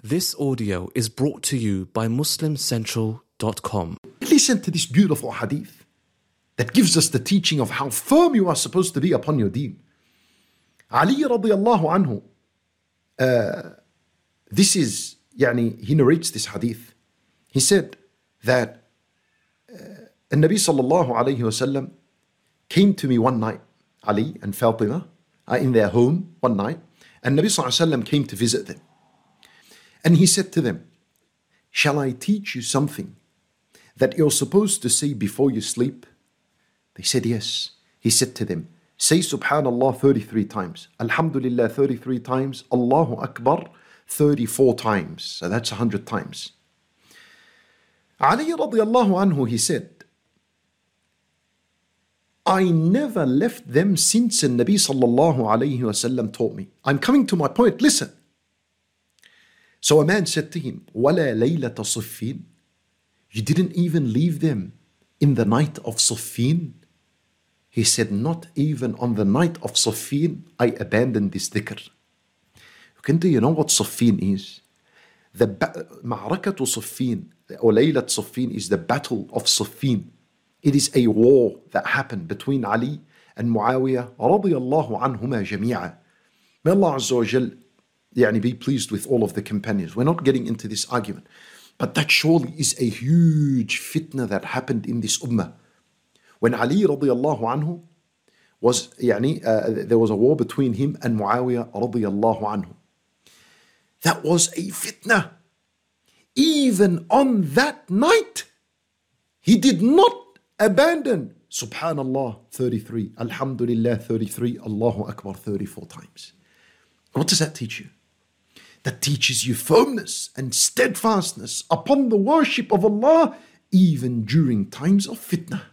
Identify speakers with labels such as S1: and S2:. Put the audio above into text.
S1: This audio is brought to you by MuslimCentral.com.
S2: Listen to this beautiful hadith that gives us the teaching of how firm you are supposed to be upon your deen. Ali radiallahu anhu, he narrates this hadith. He said that the Nabi sallallahu alayhi wasallam came to me one night, Ali and Fatima, in their home one night, and Nabi sallallahu alayhi wasallam came to visit them. And he said to them, "Shall I teach you something that you're supposed to say before you sleep?" They said, "Yes." He said to them, "Say Subhanallah 33 times, Alhamdulillah 33 times, Allahu Akbar 34 times." So that's 100 times. Ali radiallahu anhu, he said, "I never left them since the Nabi sallallahu alayhi wasallam taught me." I'm coming to my point, listen. So a man said to him, "Wala laylata Siffin?" You didn't even leave them in the night of Siffin? He said, "Not even on the night of Siffin, I abandoned this dhikr." Do you know what Siffin is? The Ma'rakatu Siffin, or Laylat Siffin, is the battle of Siffin. It is a war that happened between Ali and Muawiyah radiyallahu anhuma jami'a. May Allah Azza wa Jal be pleased with all of the companions. We're not getting into this argument. But that surely is a huge fitna that happened in this ummah. When Ali radiallahu anhu was, there was a war between him and Muawiyah radiallahu anhu. That was a fitna. Even on that night, he did not abandon Subhanallah 33, Alhamdulillah 33, Allahu Akbar 34 times. What does that teach you? That teaches you firmness and steadfastness upon the worship of Allah, even during times of fitna.